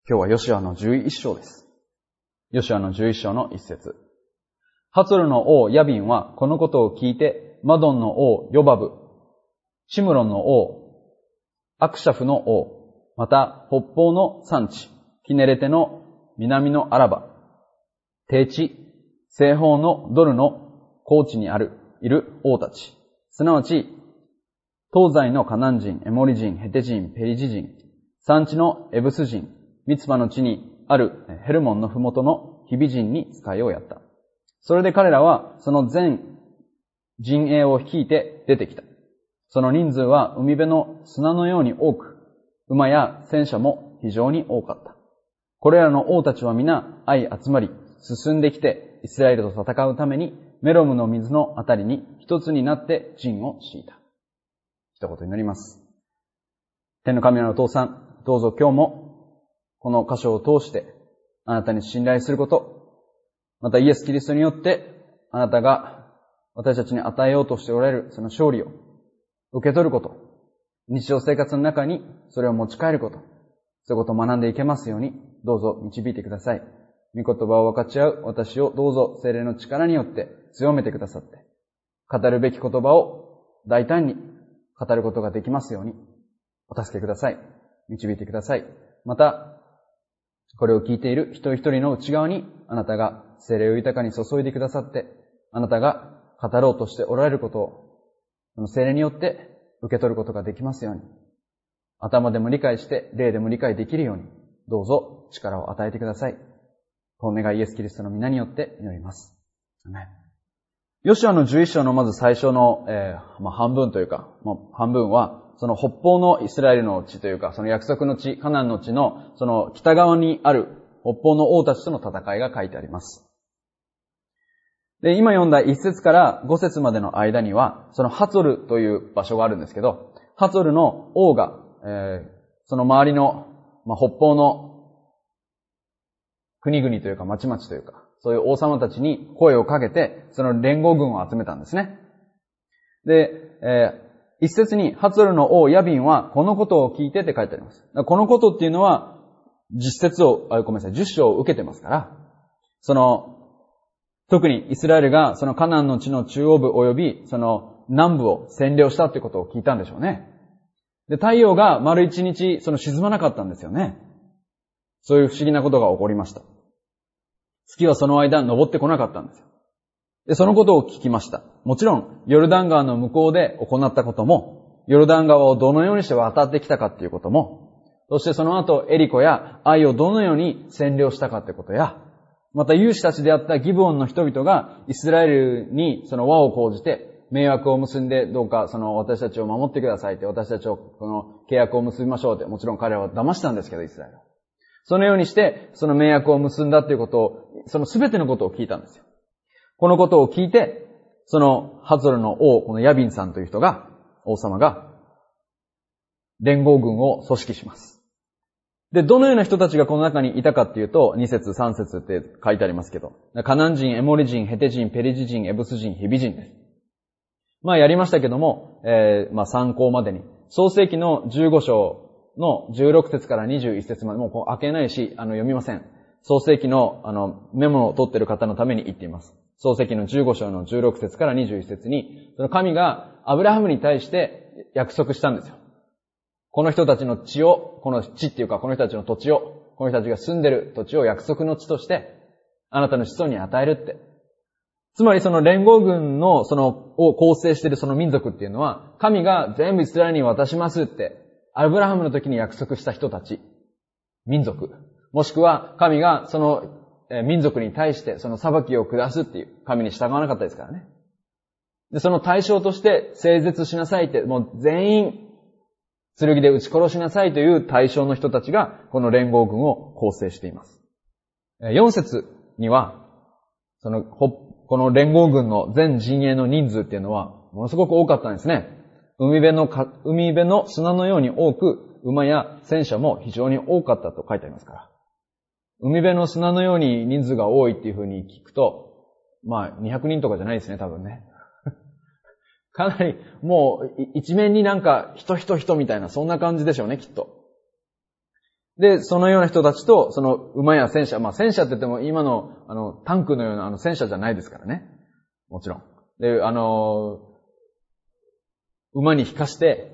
今日はヨシュアの11章です。ヨシュアの11章の一節。ハツォルの王ヤビンはこのことを聞いて、マドンの王ヨバブ、シムロンの王、アクシャフの王、また北方の産地、キネレテの南のアラバ、低地、西方のドルの高地にいる王たち、すなわち、東西のカナン人、エモリ人、ヘテ人、ペリジ人、産地のエブス人、ミツパの地にあるヘルモンのふもとのヒビ人に使いをやった。それで彼らはその全陣営を率いて出てきた。その人数は海辺の砂のように多く、馬や戦車も非常に多かった。これらの王たちは皆相集まり、進んできてイスラエルと戦うためにメロムの水のあたりに一つになって陣を敷いた。一言になります。天の神なるお父さん、どうぞ今日もこの箇所を通してあなたに信頼すること、またイエス・キリストによってあなたが私たちに与えようとしておられるその勝利を受け取ること、日常生活の中にそれを持ち帰ること、そういうことを学んでいけますようにどうぞ導いてください。御言葉を分かち合う私をどうぞ聖霊の力によって強めてくださって、語るべき言葉を大胆に語ることができますようにお助けください。導いてください。また、これを聞いている一人一人の内側にあなたが聖霊を豊かに注いでくださって、あなたが語ろうとしておられることを、その聖霊によって受け取ることができますように、頭でも理解して、霊でも理解できるように、どうぞ力を与えてください。この願いイエス・キリストの皆によって祈ります。アメン。ヨシュアの11章のまず最初の、半分というか、半分は、その北方のイスラエルの地というか、その約束の地、カナンの地の、その北側にある北方の王たちとの戦いが書いてあります。で、今読んだ1節から5節までの間には、そのハツォルという場所があるんですけど、ハツォルの王が、その周りの、北方の国々というか町々というか、そういう王様たちに声をかけて、その連合軍を集めたんですね。で、一節に、ハツォルの王ヤビンはこのことを聞いてって書いてあります。このことっていうのは、10章を受けてますから、特にイスラエルがそのカナンの地の中央部及びその南部を占領したってことを聞いたんでしょうね。で、太陽が丸一日沈まなかったんですよね。そういう不思議なことが起こりました。月はその間昇ってこなかったんですよ。で、そのことを聞きました。もちろん、ヨルダン川の向こうで行ったことも、ヨルダン川をどのようにして渡ってきたかっていうことも、そしてその後、エリコやアイをどのように占領したかってことや、また勇士たちであったギブオンの人々がイスラエルにその和を講じて、盟約を結んでどうか私たちを守ってくださいって、私たちをこの契約を結びましょうって、もちろん彼らは騙したんですけど、イスラエル。そのようにして、その盟約を結んだっていうことを、その全てのことを聞いたんですよ。このことを聞いて、そのハツォルの王、このヤビンさんという人が、王様が、連合軍を組織します。で、どのような人たちがこの中にいたかっていうと、2節3節って書いてありますけど、カナン人、エモリ人、ヘテ人、ペリジ人、エブス人、ヒビ人です。やりましたけども、参考までに、創世記の15章の16節から21節まで、もう開けないし、読みません。創世記の、メモを取っている方のために言っています。創世記の15章の16節から21節に、その神がアブラハムに対して約束したんですよ。この人たちの地を、この地っていうかこの人たちの土地を、この人たちが住んでる土地を約束の地として、あなたの子孫に与えるって。つまりその連合軍のを構成しているその民族っていうのは、神が全部イスラエルに渡しますって、アブラハムの時に約束した人たち、民族。もしくは神がその民族に対してその裁きを下すっていう、神に従わなかったですからね。で、その対象として整絶しなさいって、もう全員剣で撃ち殺しなさいという対象の人たちがこの連合軍を構成しています。4節には、この連合軍の全陣営の人数っていうのはものすごく多かったんですね。海辺の砂のように多く、馬や戦車も非常に多かったと書いてありますから。海辺の砂のように人数が多いっていう風に聞くと、200人とかじゃないですね、多分ね。かなり、もう、一面になんか、人みたいな、そんな感じでしょうね、きっと。 で、そのような人たちと、その馬や戦車、戦車って言っても今のタンクのような戦車じゃないですからね。もちろん。で、馬に引かして、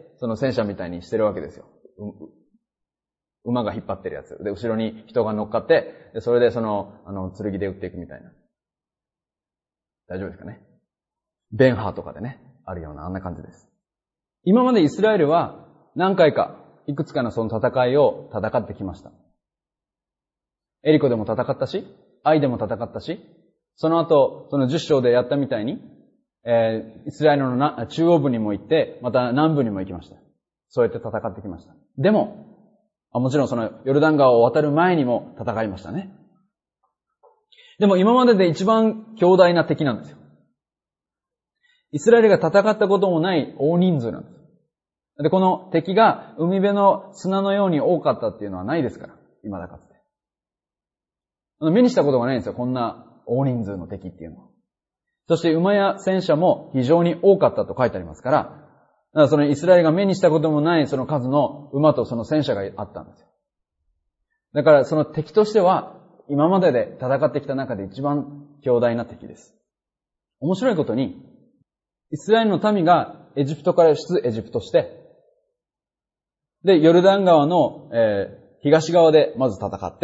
その戦車みたいにしてるわけですよ。馬が引っ張ってるやつ。で、後ろに人が乗っかって、でそれで剣で撃っていくみたいな。大丈夫ですかね。ベンハーとかでね、あるような、あんな感じです。今までイスラエルは何回か、いくつかのその戦いを戦ってきました。エリコでも戦ったし、アイでも戦ったし、その後、その10章でやったみたいに、イスラエルの中央部にも行って、また南部にも行きました。そうやって戦ってきました。でも、もちろんそのヨルダン川を渡る前にも戦いましたね。でも今までで一番強大な敵なんですよ。イスラエルが戦ったこともない大人数なんです。で、この敵が海辺の砂のように多かったっていうのはないですから、未だかつて。目にしたことがないんですよ、こんな大人数の敵っていうのは。そして馬や戦車も非常に多かったと書いてありますから、だからそのイスラエルが目にしたこともないその数の馬とその戦車があったんですよ。だからその敵としては、今までで戦ってきた中で一番強大な敵です。面白いことに、イスラエルの民がエジプトから出エジプトして、で、ヨルダン川の、東側でまず戦って、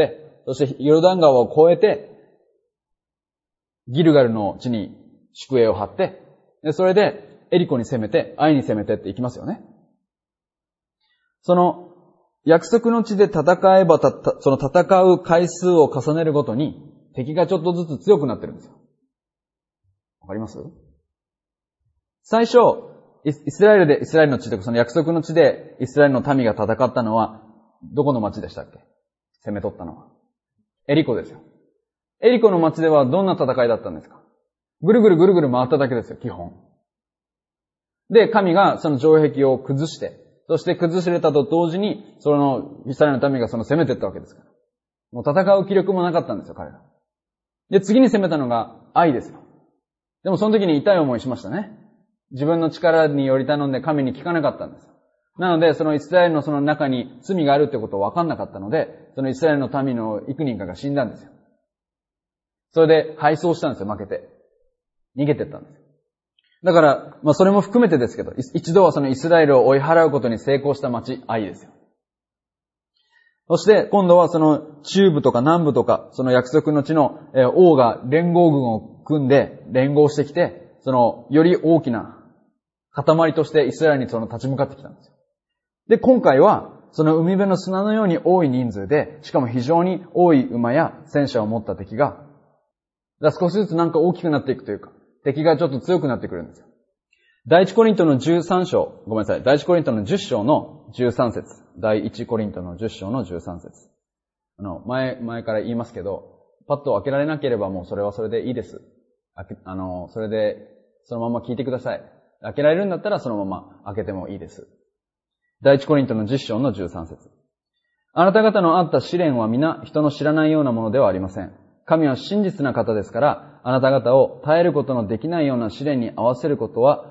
そしてヨルダン川を越えて、ギルガルの地に宿営を張って、で、それでエリコに攻めて、アイに攻めてって行きますよね。その、約束の地で戦えばその戦う回数を重ねるごとに、敵がちょっとずつ強くなってるんですよ。わかります？最初、イスラエルの地で、その約束の地でイスラエルの民が戦ったのは、どこの町でしたっけ？攻め取ったのは。エリコですよ。エリコの町ではどんな戦いだったんですか？ぐるぐるぐるぐる回っただけですよ、基本。で、神がその城壁を崩して、そして崩されたと同時に、そのイスラエルの民がその攻めていったわけですから。もう戦う気力もなかったんですよ、彼ら。で、次に攻めたのが愛ですよ。でもその時に痛い思いしましたね。自分の力により頼んで神に聞かなかったんです。なので、そのイスラエルのその中に罪があるってことを分かんなかったので、そのイスラエルの民の幾人かが死んだんですよ。それで敗走したんですよ、負けて。逃げてったんです。だから、それも含めてですけど、一度はそのイスラエルを追い払うことに成功した町、愛ですよ。そして、今度はその中部とか南部とか、その約束の地の王が連合軍を組んで連合してきて、そのより大きな塊としてイスラエルにその立ち向かってきたんですよ。で、今回は、その海辺の砂のように多い人数で、しかも非常に多い馬や戦車を持った敵が、少しずつなんか大きくなっていくというか、敵がちょっと強くなってくるんですよ。第一コリントの13章、ごめんなさい、第一コリントの10章の13節。第一コリントの10章の13節。前から言いますけど、パッと開けられなければもうそれはそれでいいです。それで、そのまま聞いてください。開けられるんだったらそのまま開けてもいいです。第一コリントの10章の13節。あなた方のあった試練は皆人の知らないようなものではありません。神は真実な方ですから、あなた方を耐えることのできないような試練に合わせる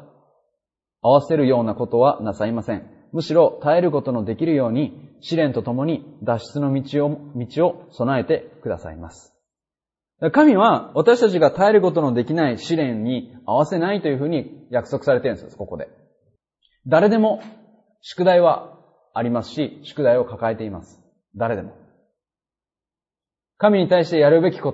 ようなことはなさいません。むしろ耐えることのできるように、試練とともに脱出の道を備えてくださいます。神は私たちが耐えることのできない試練に合わせないというふうに約束されているんです、ここで。誰でも宿題はありますし、宿題を抱えています。誰でも。神に対してやるべきこと、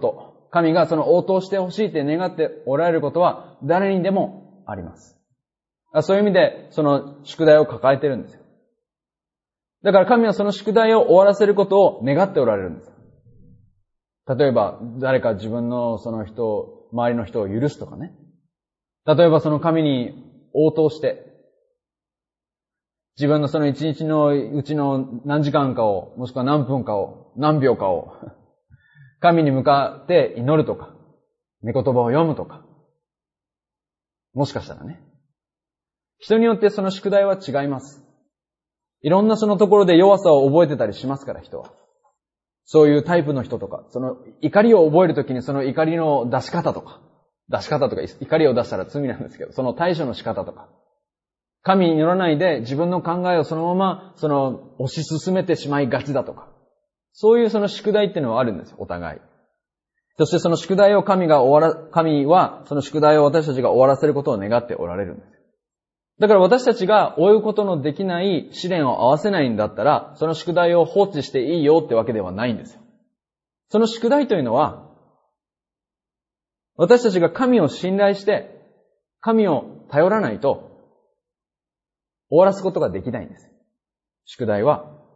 神がその応答してほしいって願っておられることは誰にでもあります。そういう意味でその宿題を抱えているんですよ。だから神はその宿題を終わらせることを願っておられるんですよ。例えば誰か自分のその人、周りの人を許すとかね。例えばその神に応答して、自分のその一日のうちの何時間かを、もしくは何分かを、何秒かを、神に向かって祈るとか、御言葉を読むとか。もしかしたらね。人によってその宿題は違います。いろんなそのところで弱さを覚えてたりしますから、人は。そういうタイプの人とか、その怒りを覚えるときにその怒りの出し方とか、怒りを出したら罪なんですけど、その対処の仕方とか。神に祈らないで自分の考えをそのまま、推し進めてしまいがちだとか。 そういうその宿題っていうのはあるんですよ、お互い。そしてその宿題を神はその宿題を私たちが終わらせることを願っておられるんです。だから私たちが追うことのできない試練を合わせないんだったら、その宿題を放置していいよってわけではないんですよ。その宿題というのは、私たちが神を信頼して、神を頼らないと、終わらすことができないんです。宿題。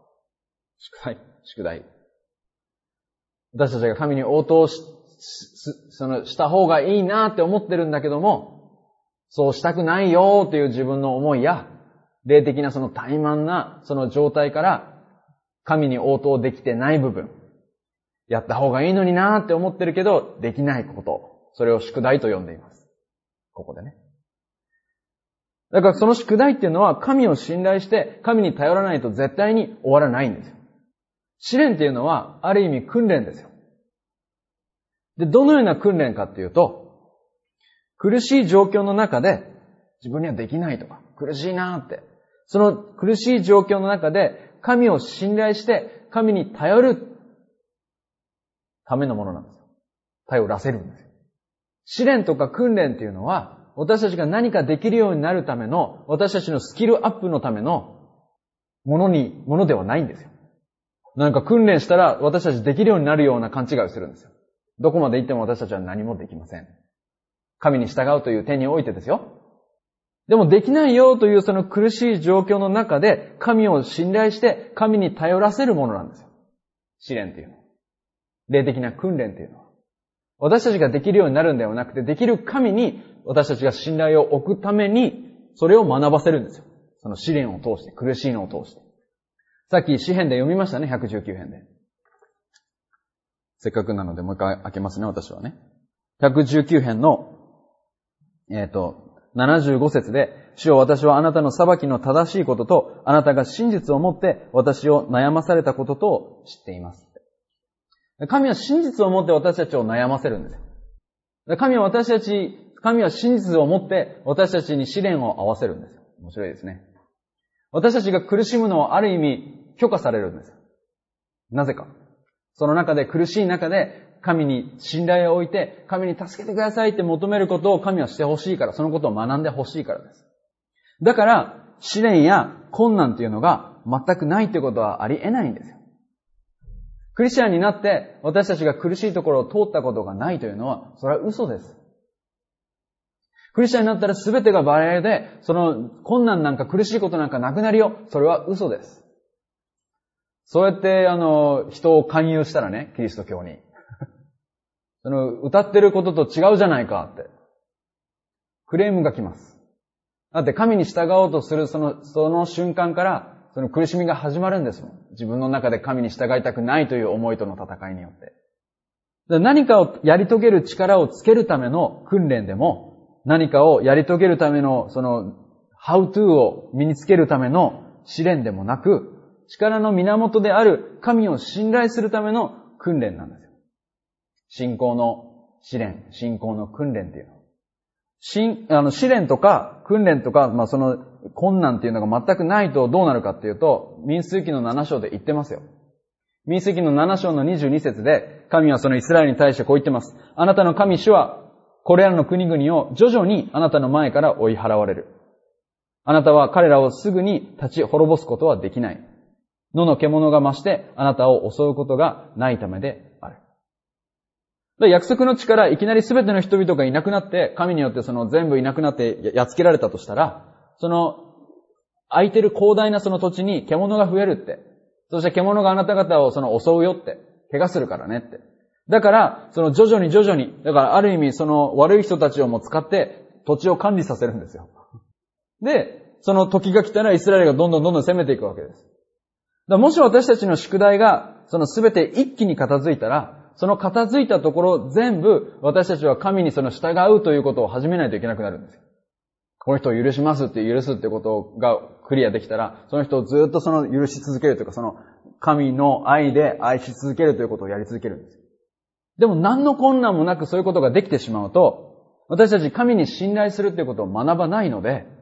私たちが神に応答した方がいいなって思ってるんだけども、そうしたくないよっていう自分の思いや、霊的なその怠慢なその状態から、神に応答できてない部分、やった方がいいのになって思ってるけど、できないこと、それを宿題と呼んでいます。ここでね。だからその宿題っていうのは、神を信頼して、神に頼らないと絶対に終わらないんですよ。試練っていうのは、ある意味訓練ですよ。で、どのような訓練かっていうと、苦しい状況の中で、自分にはできないとか、苦しいなーって、その苦しい状況の中で、神を信頼して、神に頼るためのものなんですよ。頼らせるんですよ。試練とか訓練っていうのは、私たちが何かできるようになるための、私たちのスキルアップのためのものではないんですよ。なんか訓練したら私たちできるようになるような勘違いをするんですよ。どこまで行っても私たちは何もできません。神に従うという点においてですよ。でもできないよというその苦しい状況の中で神を信頼して神に頼らせるものなんですよ。試練っていうのは。霊的な訓練っていうのは。私たちができるようになるんではなくて、できる神に私たちが信頼を置くために、それを学ばせるんですよ。その試練を通して、苦しいのを通して。さっき詩編で読みましたね、119編で。せっかくなのでもう一回開けますね、私はね。119編の、75節で、主よ私はあなたの裁きの正しいことと、あなたが真実をもって私を悩まされたことと知っています。神は真実をもって私たちを悩ませるんですよ。神は真実をもって私たちに試練を合わせるんですよ。面白いですね。私たちが苦しむのはある意味許可されるんですよ。なぜか。その中で苦しい中で神に信頼を置いて神に助けてくださいって求めることを神はしてほしいから、そのことを学んでほしいからです。だから試練や困難というのが全くないということはありえないんですよ。クリスチャンになって私たちが苦しいところを通ったことがないというのは、それは嘘です。クリスチャンになったら全てがバレエで、その困難なんか苦しいことなんかなくなるよ。それは嘘です。そうやって人を勧誘したらね、キリスト教に。歌ってることと違うじゃないかって。クレームが来ます。だって神に従おうとするその瞬間から、その苦しみが始まるんですもん。自分の中で神に従いたくないという思いとの戦いによって。何かをやり遂げる力をつけるための訓練でも、何かをやり遂げるためのhow to を身につけるための試練でもなく、力の源である神を信頼するための訓練なんですよ。信仰の試練、信仰の訓練っていうの。試練とか訓練とか、その困難っていうのが全くないとどうなるかっていうと、民数記の7章で言ってますよ。民数記の7章の22節で、神はそのイスラエルに対してこう言ってます。あなたの神主は、これらの国々を徐々にあなたの前から追い払われる。あなたは彼らをすぐに立ち滅ぼすことはできない。野の獣が増してあなたを襲うことがないためである。約束の地からいきなり全ての人々がいなくなって、神によって全部いなくなってやっつけられたとしたら、空いてる広大なその土地に獣が増えるって。そして獣があなた方を襲うよって。怪我するからねって。だから、徐々に、だからある意味悪い人たちをも使って土地を管理させるんですよ。で、その時が来たらイスラエルがどんどん攻めていくわけです。もし私たちの宿題が全て一気に片付いたら、その片付いたところ全部私たちは神に従うということを始めないといけなくなるんですよ。この人を許しますって許すってことがクリアできたら、その人をずっと許し続けるというか、神の愛で愛し続けるということをやり続けるんですよ。でも何の困難もなくそういうことができてしまうと、私たち神に信頼するということを学ばないので、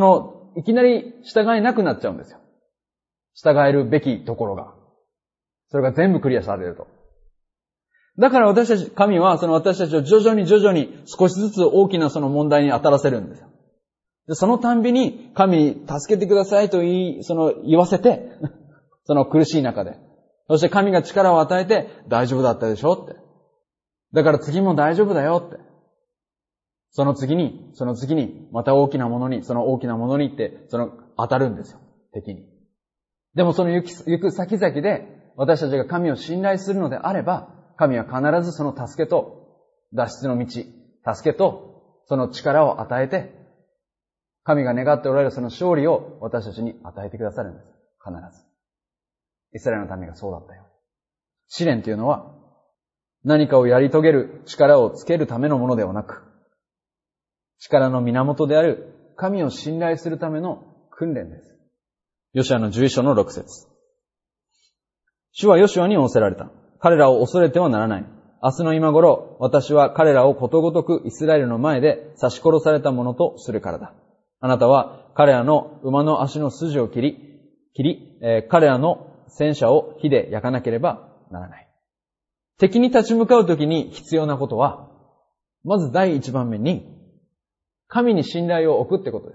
いきなり従えなくなっちゃうんですよ。従えるべきところが。 それが全部クリアされると。だから私たち、神は私たちを徐々に少しずつ大きなその問題に当たらせるんですよ。で、そのたんびに神に助けてくださいと言わせて、その苦しい中で。そして神が力を与えて大丈夫だったでしょって。だから次も大丈夫だよって。その次に、また大きなものにって、当たるんですよ。敵に。でもその行く先々で、私たちが神を信頼するのであれば、神は必ずその助けと脱出の道、助けとその力を与えて、神が願っておられるその勝利を私たちに与えてくださるんです。必ず。イスラエルの民がそうだったよ。試練というのは、何かをやり遂げる力をつけるためのものではなく、力の源である神を信頼するための訓練です。ヨシュアの11章の6節。主はヨシュアに仰せられた。彼らを恐れてはならない。明日の今頃、私は彼らをことごとくイスラエルの前で刺し殺されたものとするからだ。あなたは彼らの馬の足の筋を切り、彼らの戦車を火で焼かなければならない。敵に立ち向かうときに必要なことは、まず第一番目に、神に信頼を置くってことです。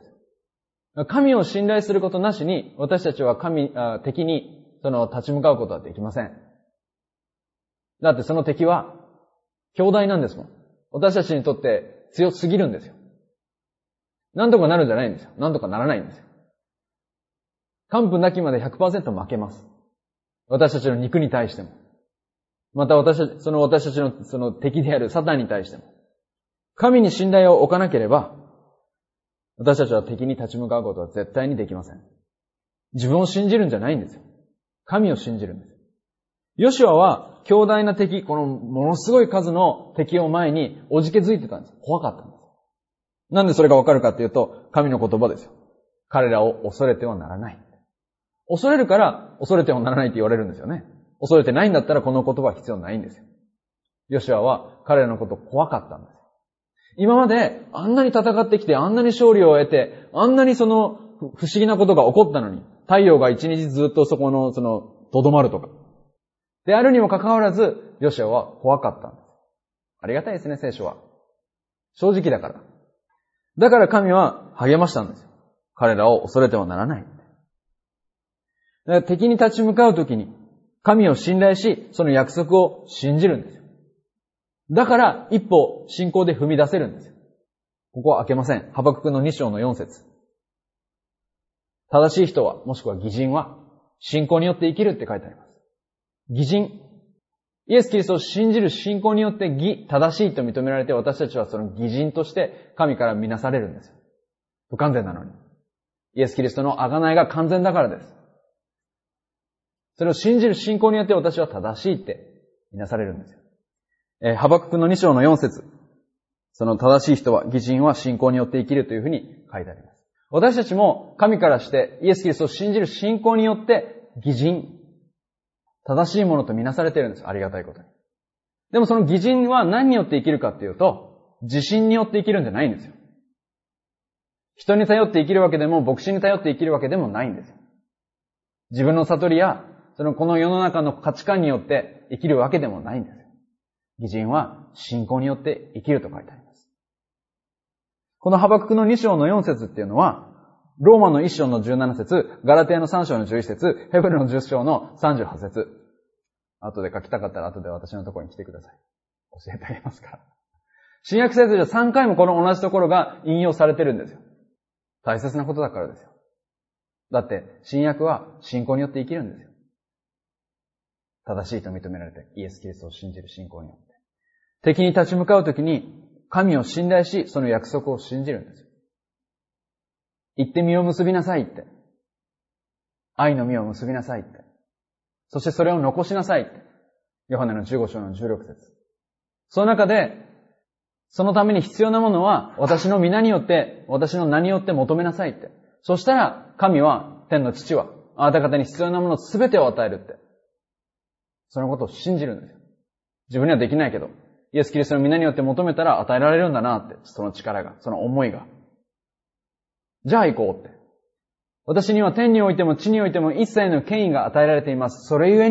神を信頼することなしに、私たちは敵に立ち向かうことはできません。だってその敵は、強大なんですもん。私たちにとって強すぎるんですよ。なんとかなるんじゃないんですよ。なんとかならないんですよ。完膚なきまで 100% 負けます。私たちの肉に対しても。また私たちのその敵であるサタンに対しても。神に信頼を置かなければ、私たちは敵に立ち向かうことは絶対にできません。自分を信じるんじゃないんですよ。神を信じるんです。ヨシュアは強大な敵、このものすごい数の敵を前におじけづいてたんです。怖かったんです。なんでそれがわかるかっていうと、神の言葉ですよ。彼らを恐れてはならない。恐れるから恐れてはならないって言われるんですよね。恐れてないんだったらこの言葉は必要ないんですよ。ヨシュアは彼らのこと怖かったんです。今まであんなに戦ってきて、あんなに勝利を得て、あんなに不思議なことが起こったのに、太陽が一日ずっとそこのとどまるとか。であるにもかかわらず、ヨシュアは怖かったんです。ありがたいですね、聖書は。正直だから。だから神は励ましたんですよ。彼らを恐れてはならない。だから敵に立ち向かうときに、神を信頼し、その約束を信じるんですよ。だから一歩信仰で踏み出せるんですよ。ここは開けません。ハバククの2章の4節。正しい人は、もしくは義人は、信仰によって生きるって書いてあります。義人。イエス・キリストを信じる信仰によって正しいと認められて、私たちはその義人として神から見なされるんですよ。不完全なのに。イエス・キリストの贖いが完全だからです。それを信じる信仰によって私は正しいって見なされるんですよ。ハバククの2章の4節。その正しい人は、義人は信仰によって生きるというふうに書いてあります。私たちも神からしてイエス・キリストを信じる信仰によって義人、正しいものと見なされているんです。ありがたいことに。でもその義人は何によって生きるかっていうと、自信によって生きるんじゃないんですよ。人に頼って生きるわけでも、牧師に頼って生きるわけでもないんですよ。自分の悟りや、この世の中の価値観によって生きるわけでもないんですよ。義人は信仰によって生きると書いてあります。このハバククの2章の4節っていうのは、ローマの1章の17節、ガラテヤの3章の11節、ヘブルの10章の38節。後で書きたかったら後で私のところに来てください。教えてあげますから。新約聖書で3回もこの同じところが引用されてるんですよ。大切なことだからですよ。だって、新約は信仰によって生きるんですよ。正しいと認められて、イエス・キリストを信じる信仰によって。敵に立ち向かうときに、神を信頼し、その約束を信じるんですよ。行って実を結びなさいって。愛の実を結びなさいって。そしてそれを残しなさいって。ヨハネの15章の16節。その中で、そのために必要なものは、私の皆によって、私の名によって求めなさいって。そしたら、神は、天の父は、あなた方に必要なものすべてを与えるって。そのことを信じるんですよ。自分にはできないけど、イエス・キリストの皆によって求めたら与えられるんだなって、その力が、その思いが。じゃあ行こうって。私には天においても地においても一切の権威が与えられています。それゆえに、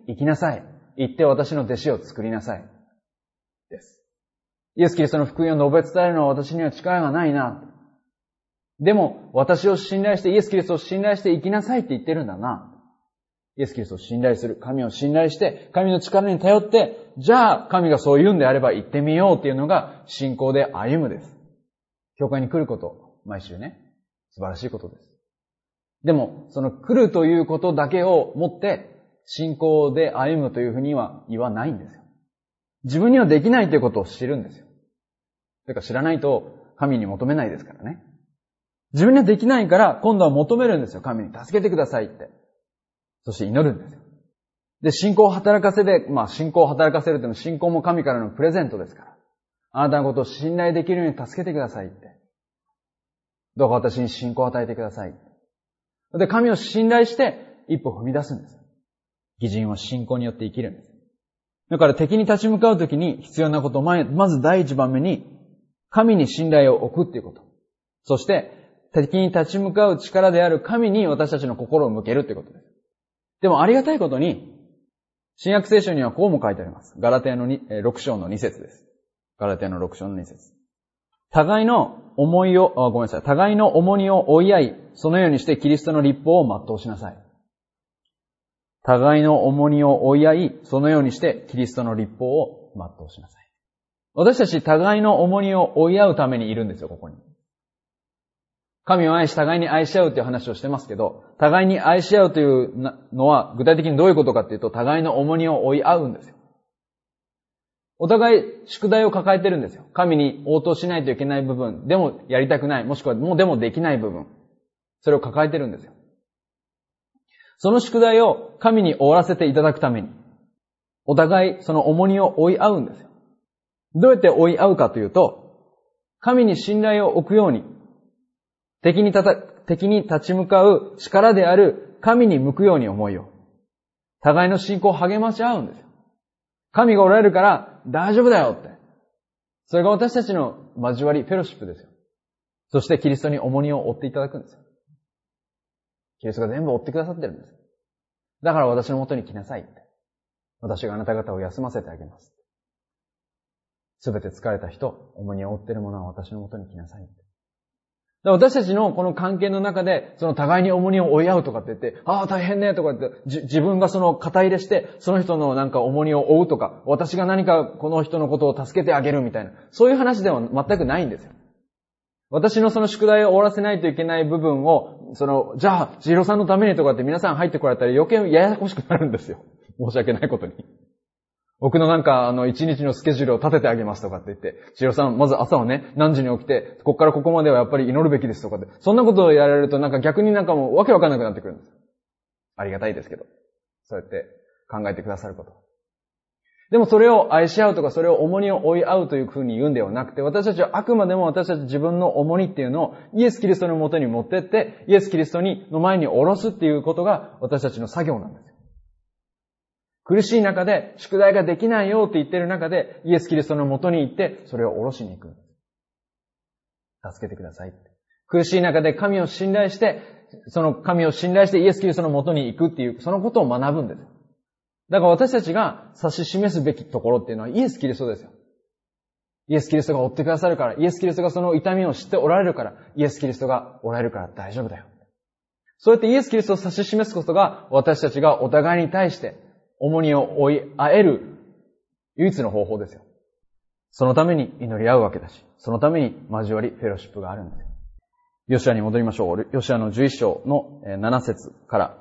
行きなさい。行って私の弟子を作りなさい。です。イエス・キリストの福音を述べ伝えるのは私には力がないな。でも、私を信頼して、イエス・キリストを信頼して生きなさいって言ってるんだな。イエス・キリストを信頼する。神を信頼して、神の力に頼って、じゃあ、神がそう言うんであれば行ってみようっていうのが、信仰で歩むです。教会に来ること、毎週ね、素晴らしいことです。でも、その来るということだけをもって、信仰で歩むというふうには言わないんですよ。自分にはできないということを知るんですよ。それから知らないと、神に求めないですからね。自分にはできないから、今度は求めるんですよ。神に助けてくださいって。そして祈るんですよ。で、信仰を働かせて、信仰を働かせるというのは信仰も神からのプレゼントですから。あなたのことを信頼できるように助けてくださいって。どうか私に信仰を与えてください。で、神を信頼して一歩踏み出すんです。義人は信仰によって生きるんです。だから敵に立ち向かうときに必要なことをまず第一番目に、神に信頼を置くっていうこと。そして、敵に立ち向かう力である神に私たちの心を向けるということです。でもありがたいことに、新約聖書にはこうも書いてあります。ガラテヤの6章の2節です。ガラテヤの6章の2節。互いの重荷を追い合い、そのようにしてキリストの律法を全うしなさい。互いの重荷を追い合い、そのようにしてキリストの律法を全うしなさい。私たち互いの重荷を追い合うためにいるんですよ、ここに。神を愛し、互いに愛し合うという話をしてますけど、互いに愛し合うというのは具体的にどういうことかっていうと、互いの重荷を追い合うんですよ。お互い宿題を抱えてるんですよ。神に応答しないといけない部分、でもやりたくない、もしくはもうでもできない部分、それを抱えてるんですよ。その宿題を神に終わらせていただくために、お互いその重荷を追い合うんですよ。どうやって追い合うかというと、神に信頼を置くように、敵に立ち向かう力である神に向くように思いを。互いの信仰を励まし合うんですよ。神がおられるから大丈夫だよって。それが私たちの交わり、フェロシップですよ。そしてキリストに重荷を負っていただくんですよ。キリストが全部負ってくださってるんです。だから私のもとに来なさいって。私があなた方を休ませてあげます。すべて疲れた人、重荷を負っている者は私のもとに来なさいって。私たちのこの関係の中で、その互いに重荷を追い合うとかって言って、大変ねとか言って、自分がその肩入れして、その人のなんか重荷を負うとか、私が何かこの人のことを助けてあげるみたいな、そういう話では全くないんですよ。私のその宿題を終わらせないといけない部分を、じゃあ、千尋さんのためにとかって皆さん入ってこられたら余計ややこしくなるんですよ。申し訳ないことに。僕の一日のスケジュールを立ててあげますとかって言って、千尋さん、まず朝はね、何時に起きて、こっからここまではやっぱり祈るべきですとかって、そんなことをやられると逆にもうわけわかんなくなってくるんです。ありがたいですけど。そうやって考えてくださること。でもそれを愛し合うとか、それを重荷を追い合うというふうに言うんではなくて、私たちはあくまでも私たち自分の重荷っていうのをイエス・キリストのもとに持ってって、イエス・キリストの前に下ろすっていうことが私たちの作業なんですよ。苦しい中で、宿題ができないよって言ってる中で、イエス・キリストの元に行って、それを下ろしに行くんです。助けてくださいって。苦しい中で神を信頼して、その神を信頼してイエス・キリストの元に行くっていう、そのことを学ぶんです。だから私たちが指し示すべきところっていうのはイエス・キリストですよ。イエス・キリストが追ってくださるから、イエス・キリストがその痛みを知っておられるから、イエス・キリストがおられるから大丈夫だよ。そうやってイエス・キリストを指し示すことが、私たちがお互いに対して、重荷を追い合える唯一の方法ですよ。そのために祈り合うわけだし、そのために交わり、フェロシップがあるんですよ。ヨシュアに戻りましょう。ヨシュアの11章の7節から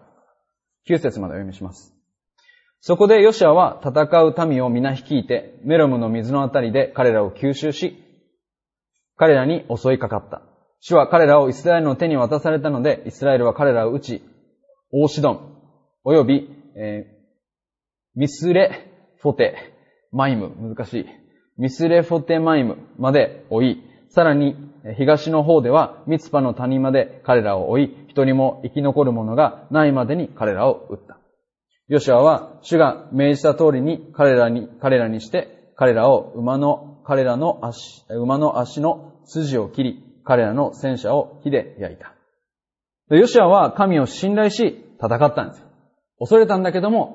9節までお読みします。そこでヨシュアは戦う民を皆率いて、メロムの水のあたりで彼らを吸収し、彼らに襲いかかった。主は彼らをイスラエルの手に渡されたので、イスラエルは彼らを撃ち、オーシドン、および、ミスレフォテマイム、難しい。ミスレフォテマイムまで追い、さらに東の方ではミツパの谷まで彼らを追い、一人も生き残る者がないまでに彼らを撃った。ヨシュアは主が命じた通りに彼らにして、彼らを馬の足の筋を切り、彼らの戦車を火で焼いた。ヨシュアは神を信頼し戦ったんですよ。恐れたんだけども、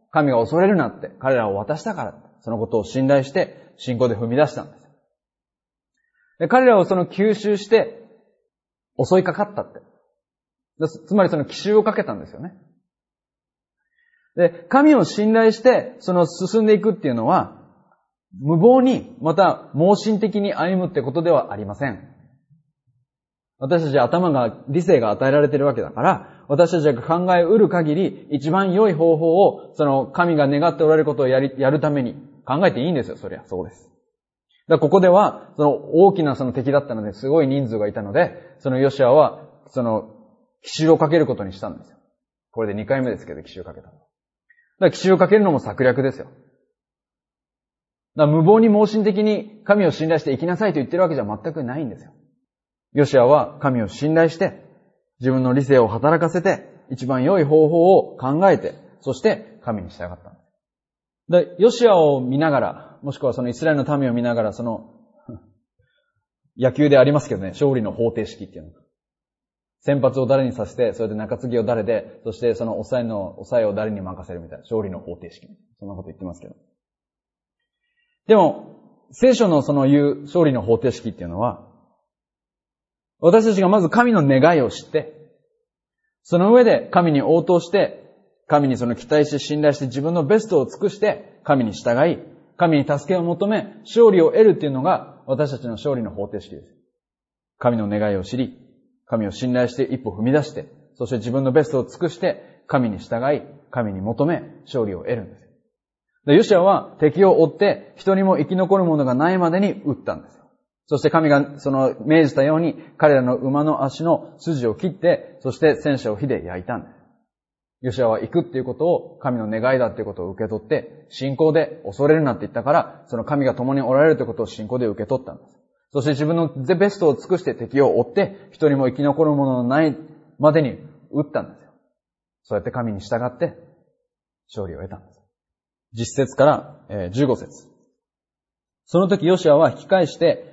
神が恐れるなって彼らを渡したから、そのことを信頼して信仰で踏み出したんです。で、彼らをその吸収して襲いかかったって。つまりその奇襲をかけたんですよね。で、神を信頼してその進んでいくっていうのは、無謀に、また盲信的に歩むってことではありません。私たちは理性が与えられているわけだから、私たちが考えうる限り、一番良い方法を、その神が願っておられることをやるために考えていいんですよ、そりゃ。そうです。だからここでは、その大きなその敵だったので、すごい人数がいたので、そのヨシュアは、その奇襲をかけることにしたんですよ。これで2回目ですけど、奇襲をかけたの。だから奇襲をかけるのも策略ですよ。だから無謀に盲信的に神を信頼して生きなさいと言ってるわけじゃ全くないんですよ。ヨシュアは神を信頼して、自分の理性を働かせて、一番良い方法を考えて、そして神に従ったんです。で、ヨシュアを見ながら、もしくはそのイスラエルの民を見ながら、その、野球でありますけどね、勝利の方程式っていうの。先発を誰にさせて、それで中継ぎを誰で、そしてその抑えを誰に任せるみたいな、勝利の方程式。そんなこと言ってますけど。でも、聖書のその言う勝利の方程式っていうのは、私たちがまず神の願いを知って、その上で神に応答して、神にその期待して信頼して自分のベストを尽くして、神に従い、神に助けを求め、勝利を得るっていうのが私たちの勝利の方程式です。神の願いを知り、神を信頼して一歩踏み出して、そして自分のベストを尽くして、神に従い、神に求め、勝利を得るんです。で、ヨシュアは敵を追って、一人も生き残る者がないまでに撃ったんですよ。そして神がその命じたように、彼らの馬の足の筋を切って、そして戦車を火で焼いたんです。ヨシュアは行くっていうことを、神の願いだっていうことを受け取って、信仰で恐れるなって言ったから、その神が共におられるということを信仰で受け取ったんです。そして自分のベストを尽くして敵を追って、一人も生き残る者のないまでに撃ったんですよ。そうやって神に従って、勝利を得たんです。10節から15節。その時ヨシュアは引き返して、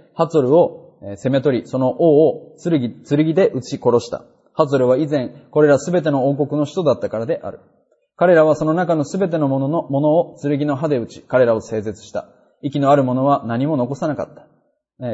ハツォルを攻め取り、その王を剣で撃ち殺した。ハツォルは以前、これらすべての王国の首都だったからである。彼らはその中のすべてのものを剣の刃で撃ち、彼らを整絶した。息のある者は何も残さなかった。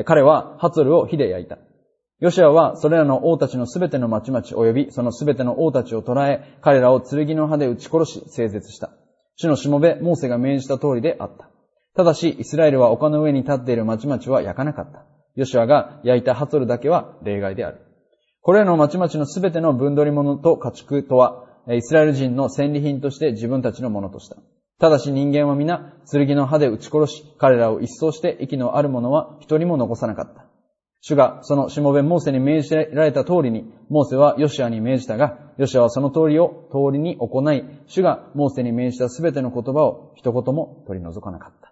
彼はハツォルを火で焼いた。ヨシュアはそれらの王たちのすべての町々及びそのすべての王たちを捕らえ、彼らを剣の刃で撃ち殺し、整絶した。主のしもべ、モーセが命じた通りであった。ただし、イスラエルは丘の上に立っている町々は焼かなかった。ヨシュアが焼いたハツォルだけは例外である。これらの町々のすべての分取り物と家畜とは、イスラエル人の戦利品として自分たちのものとした。ただし人間は皆、剣の刃で撃ち殺し、彼らを一掃して息のある者は一人も残さなかった。主がそのしもべモーセに命じられた通りに、モーセはヨシュアに命じたが、ヨシュアはその通りに行い、主がモーセに命じたすべての言葉を一言も取り除かなかった。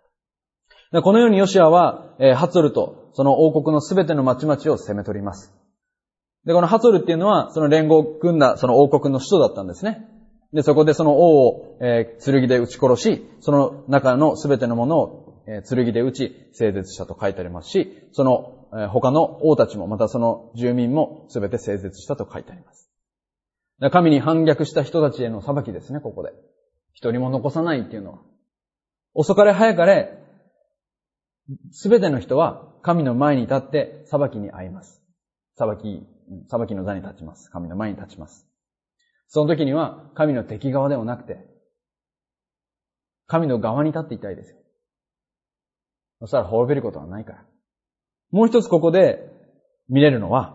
このようにヨシュアは、ハツォルとその王国のすべての町々を攻め取ります。で、このハツォルっていうのは、その連合を組んだその王国の首都だったんですね。で、そこでその王を、剣で撃ち殺し、その中のすべてのものを、剣で撃ち、整絶したと書いてありますし、その他の王たちも、またその住民もすべて整絶したと書いてあります。神に反逆した人たちへの裁きですね、ここで。一人も残さないっていうのは。遅かれ早かれ、すべての人は神の前に立って裁きに遭います。裁きの座に立ちます。神の前に立ちます。その時には神の敵側ではなくて、神の側に立っていたいですよ。そしたら滅びることはないから。もう一つここで見れるのは、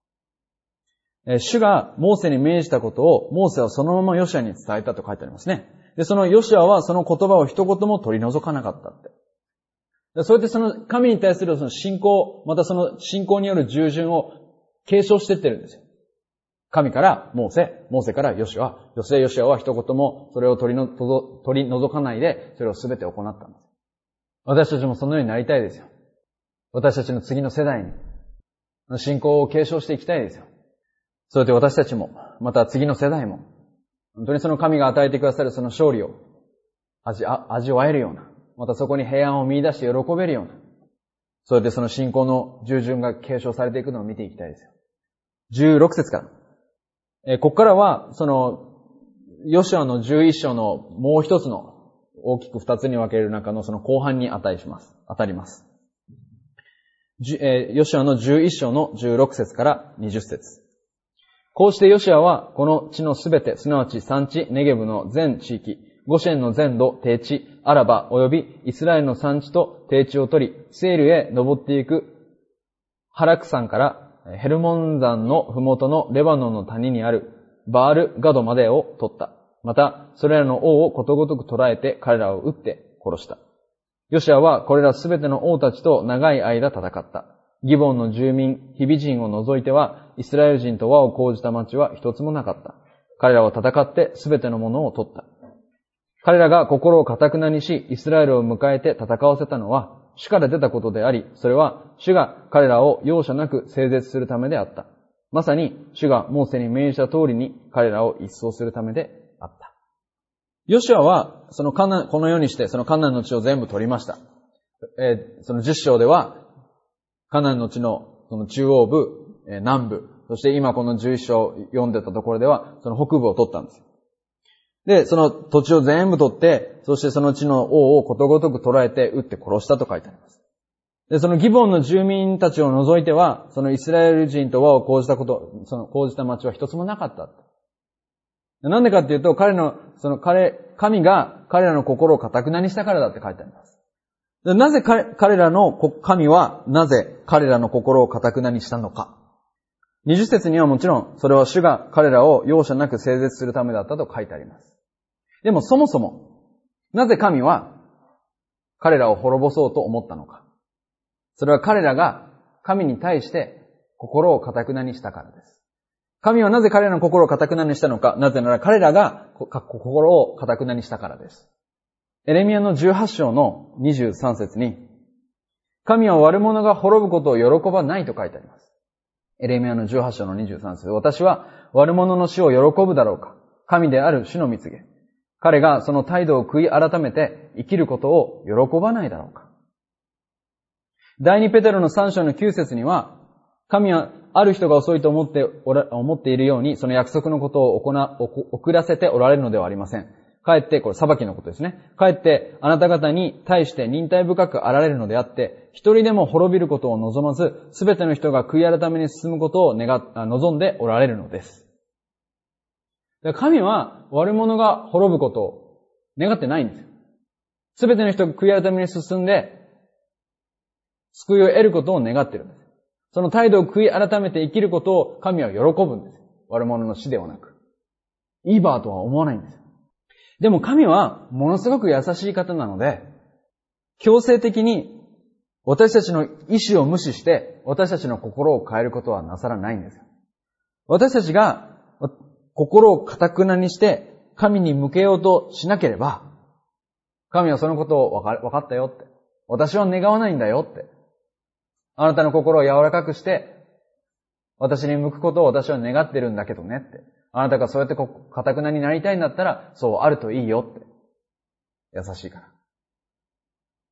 主がモーセに命じたことを、モーセはそのままヨシュアに伝えたと書いてありますね。で、そのヨシュアはその言葉を一言も取り除かなかったって。そうやってその神に対するその信仰、またその信仰による従順を継承していってるんですよ。神からモーセからヨシュア、ヨシュアは一言もそれを取り除かないで、それを全て行ったんです。私たちもそのようになりたいですよ。私たちの次の世代に信仰を継承していきたいですよ。それで私たちも、また次の世代も、本当にその神が与えてくださるその勝利を味わえるような、またそこに平安を見出して喜べるような、それでその信仰の従順が継承されていくのを見ていきたいですよ。16節から。ここからは、その、 ヨシュアの11章のもう一つの大きく二つに分ける中のその後半に当たります。ヨシュアの11章の16節から20節。こうしてヨシュアはこの地のすべて、すなわち山地、ネゲブの全地域、ゴシェンの全土、低地、アラバ及びイスラエルの山地と低地を取り、セールへ登っていくハラク山からヘルモン山のふもとのレバノンの谷にあるバールガドまでを取った。また、それらの王をことごとく捕らえて彼らを撃って殺した。ヨシュアはこれらすべての王たちと長い間戦った。ギボンの住民、ヒビ人を除いては、イスラエル人と和を講じた町は一つもなかった。彼らは戦ってすべてのものを取った。彼らが心を堅くなにし、イスラエルを迎えて戦わせたのは、主から出たことであり、それは主が彼らを容赦なく整絶するためであった。まさに主がモーセに命じた通りに彼らを一掃するためであった。ヨシュアはこのようにしてそのカナンの地を全部取りました。その10章ではカナンの地のその中央部、南部、そして今この11章読んでたところではその北部を取ったんですよ。で、その土地を全部取って、そしてその地の王をことごとく捕らえて撃って殺したと書いてあります。で、そのギボンの住民たちを除いては、そのイスラエル人と和を講じた町は一つもなかった。なんでかっていうと、神が彼らの心を堅くなにしたからだって書いてあります。で、なぜ彼らの神は、なぜ彼らの心を堅くなにしたのか。20節にはもちろん、それは主が彼らを容赦なく整絶するためだったと書いてあります。でもそもそも、なぜ神は彼らを滅ぼそうと思ったのか。それは彼らが神に対して心を堅くなにしたからです。神はなぜ彼らの心を堅くなにしたのか。なぜなら彼らが心を堅くなにしたからです。エレミヤの18章の23節に、神は悪者が滅ぶことを喜ばないと書いてあります。エレミヤの18章の23節。私は悪者の死を喜ぶだろうか。神である主の御告げ。彼がその態度を悔い改めて生きることを喜ばないだろうか。第2ペテロの3章の9節には、神はある人が遅いと思っているように、その約束のことを遅らせておられるのではありません。かえって、これ裁きのことですね。かえってあなた方に対して忍耐深くあられるのであって、一人でも滅びることを望まず、すべての人が悔い改めに進むことを望んでおられるのです。神は悪者が滅ぶことを願ってないんですよ。すべての人が悔い改めに進んで、救いを得ることを願っているんです。その態度を悔い改めて生きることを神は喜ぶんです。悪者の死ではなく。いいバーとは思わないんです。でも神はものすごく優しい方なので、強制的に私たちの意志を無視して私たちの心を変えることはなさらないんですよ。私たちが心を堅くなにして神に向けようとしなければ、神はそのことを分かったよって。私は願わないんだよって。あなたの心を柔らかくして、私に向くことを私は願ってるんだけどねって。あなたがそうやって堅くなになりたいんだったら、そうあるといいよって。優しいから。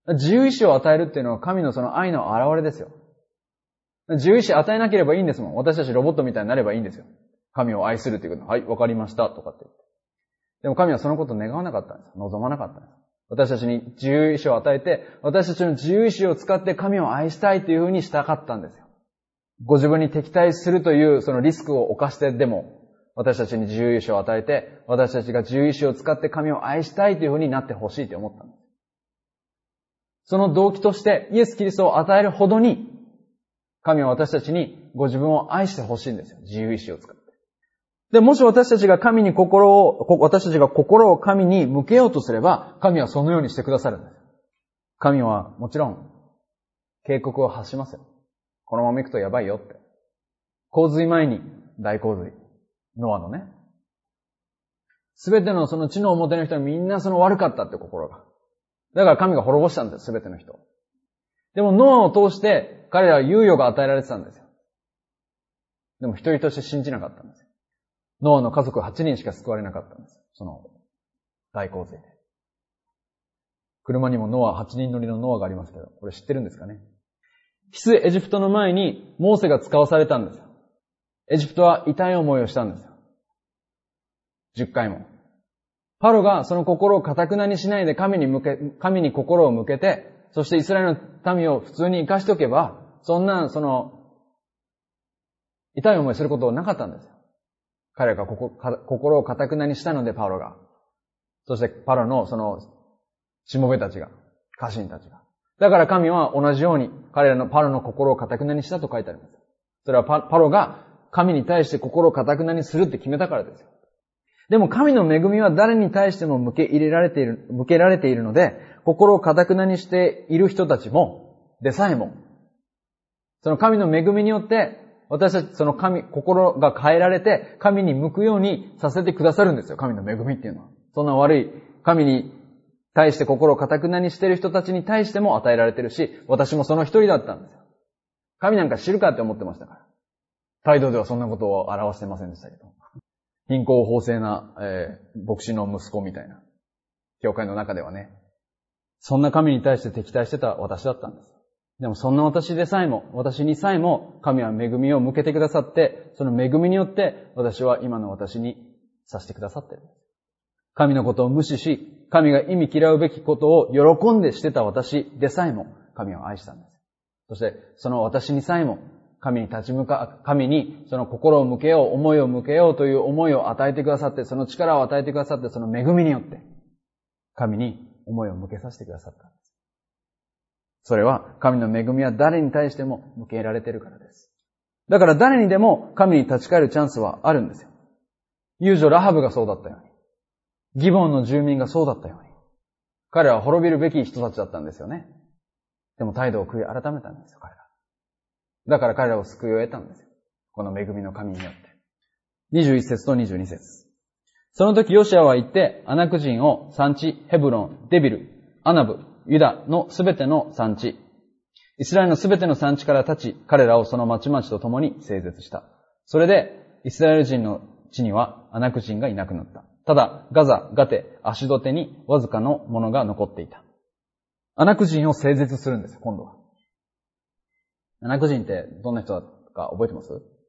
自由意志を与えるっていうのは神のその愛の表れですよ。自由意志与えなければいいんですもん。私たちロボットみたいになればいいんですよ。神を愛するっていうこと。はい、わかりましたとかって言って。でも神はそのことを願わなかったんです。望まなかったんです。私たちに自由意志を与えて、私たちの自由意志を使って神を愛したいというふうにしたかったんですよ。ご自分に敵対するというそのリスクを冒してでも、私たちに自由意志を与えて、私たちが自由意志を使って神を愛したいというふうになってほしいと思ったんです。その動機としてイエス・キリストを与えるほどに、神は私たちにご自分を愛してほしいんですよ。自由意志を使って。で、もし私たちが心を神に向けようとすれば、神はそのようにしてくださるんです。神はもちろん、警告を発しますよ。このまま行くとやばいよって。洪水前に大洪水。ノアのね。すべてのその地の表の人はみんなその悪かったって心が。だから神が滅ぼしたんです、すべての人。でもノアを通して彼らは猶予が与えられてたんですよ。でも一人として信じなかったんですよ。ノアの家族8人しか救われなかったんです。その大洪水で。車にも8人乗りのノアがありますけど、これ知ってるんですかね。出エジプトの前にモーセが使わされたんですよ。エジプトは痛い思いをしたんですよ。10回も。 パロがその心を堅くなにしないで神に心を向けて、そしてイスラエルの民を普通に生かしておけば、そんな、痛い思いすることはなかったんですよ。彼が心を堅くなにしたので、パロが。そしてパロのしもべたちが、家臣たちが。だから神は同じようにパロの心を堅くなにしたと書いてあります。それはパロが神に対して心を堅くなにするって決めたからですよ。でも神の恵みは誰に対しても向けられているので、心を堅くなにしている人たちでさえも、その神の恵みによって、私たち心が変えられて、神に向くようにさせてくださるんですよ。神の恵みっていうのは。そんな悪い、神に対して心を堅くなにしている人たちに対しても与えられているし、私もその一人だったんですよ。神なんか知るかって思ってましたから。態度ではそんなことを表してませんでしたけど。貧困法制な、牧師の息子みたいな。教会の中ではね。そんな神に対して敵対してた私だったんです。でもそんな私にさえも、神は恵みを向けてくださって、その恵みによって私は今の私にさせてくださっている。神のことを無視し、神が意味嫌うべきことを喜んでしてた私でさえも、神は愛したんです。そして、その私にさえも、神にその心を向けよう、思いを向けようという思いを与えてくださって、その力を与えてくださって、その恵みによって、神に思いを向けさせてくださったんです。それは、神の恵みは誰に対しても向けられているからです。だから誰にでも神に立ち返るチャンスはあるんですよ。遊女ラハブがそうだったように。ギボンの住民がそうだったように。彼らは滅びるべき人たちだったんですよね。でも態度を悔い改めたんですよ、彼ら。だから彼らを救いを得たんですよ。この恵みの神によって。21節と22節。その時ヨシアは行って、アナク人を産地、ヘブロン、デビル、アナブ、ユダのすべての産地、イスラエルのすべての産地から立ち、彼らをその町々と共に整絶した。それで、イスラエル人の地にはアナク人がいなくなった。ただ、ガザ、ガテ、アシュドテにわずかのものが残っていた。アナク人を整絶するんですよ、今度は。アナク人ってどんな人だか覚えてます？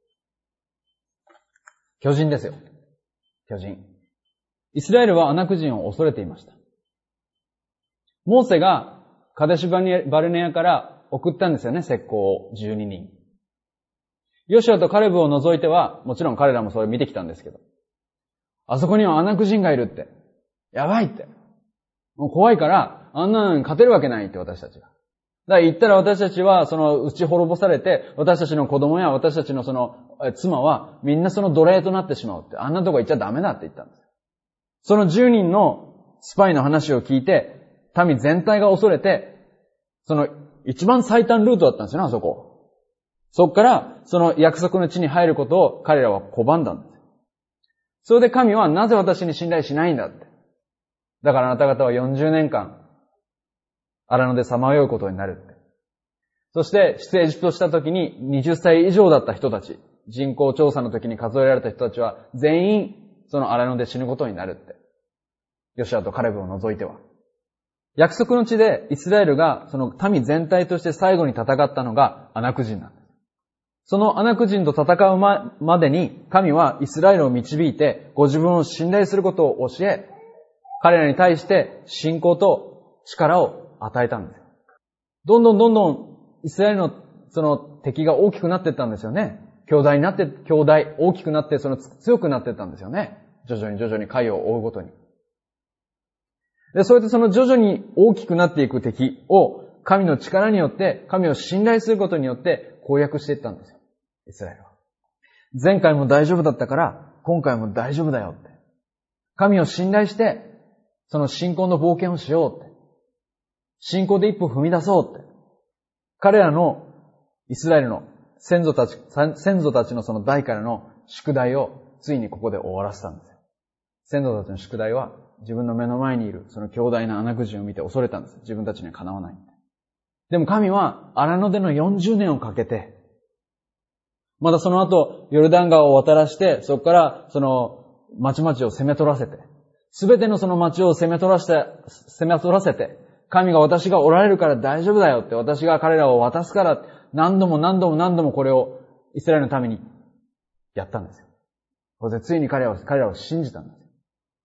巨人ですよ。巨人。イスラエルはアナク人を恐れていました。モーセがカデシュバルネアから送ったんですよね、石膏を12人。ヨシュアとカレブを除いては、もちろん彼らもそれ見てきたんですけど、あそこにはアナク人がいるって。やばいって。もう怖いから、あんなのに勝てるわけないって私たちが。だから言ったら私たちは打ち滅ぼされて、私たちの子供や私たちの妻はみんな奴隷となってしまうって。あんなとこ行っちゃダメだって言ったんです。その10人のスパイの話を聞いて、民全体が恐れて、一番最短ルートだったんですよね、あそこ。そっから、約束の地に入ることを彼らは拒んだんです。それで神はなぜ私に信頼しないんだって。だからあなた方は40年間、荒野でさまようことになるって。そして、出エジプトした時に20歳以上だった人たち、人口調査の時に数えられた人たちは全員、その荒野で死ぬことになるって。ヨシュアとカレブを除いては。約束の地でイスラエルがその民全体として最後に戦ったのがアナク人なんです。そのアナク人と戦うまでに神はイスラエルを導いてご自分を信頼することを教え、彼らに対して信仰と力を与えたんです。どんどんイスラエルのその敵が大きくなっていったんですよね。大きくなって強くなっていったんですよね。徐々に回を追うごとに。で、そうやって徐々に大きくなっていく敵を神の力によって、神を信頼することによって攻略していったんですよ。イスラエルは。前回も大丈夫だったから、今回も大丈夫だよって。神を信頼して、その信仰の冒険をしようって。信仰で一歩踏み出そうって。彼らのイスラエルの先祖たちのその代からの宿題をついにここで終わらせたんですよ。先祖たちの宿題は、自分の目の前にいるその強大なアナク人を見て恐れたんです。自分たちにはかなわない。でも神は荒野での40年をかけて、またその後ヨルダン川を渡らして、そこからその町々を攻め取らせて、すべてのその町を攻め取らせて、神が私がおられるから大丈夫だよって、私が彼らを渡すから何度もこれをイスラエルのためにやったんですよ。それでついに彼らを信じたんです。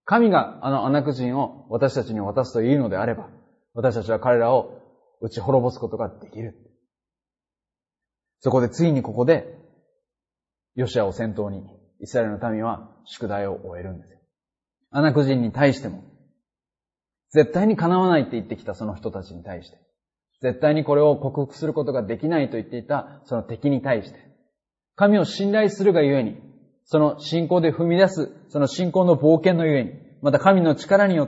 神があのアナク人を私たちに渡すというのであれば、私たちは彼らを打ち滅ぼすことができる。そこでついにここで、ヨシアを先頭に、イスラエルの民は宿題を終えるんですよ。アナク人に対しても、絶対に叶わないって言ってきたその人たちに対して、絶対にこれを克服することができないと言っていたその敵に対して、神を信頼するがゆえに、その信仰で踏み出す、その信仰の冒険のゆえに、また神の力によって、